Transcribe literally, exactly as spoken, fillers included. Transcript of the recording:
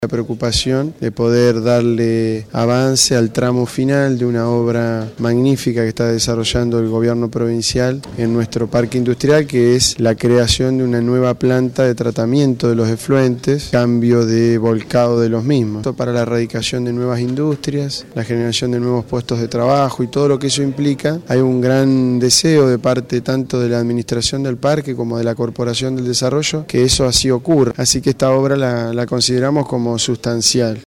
La preocupación de poder darle avance al tramo final de una obra magnífica que está desarrollando el gobierno provincial en nuestro parque industrial, que es la creación de una nueva planta de tratamiento de los efluentes, cambio de volcado de los mismos. Esto para la erradicación de nuevas industrias, la generación de nuevos puestos de trabajo y todo lo que eso implica. Hay un gran deseo de parte tanto de la administración del parque como de la Corporación del Desarrollo que eso así ocurra. Así que esta obra la, la consideramos como sustancial.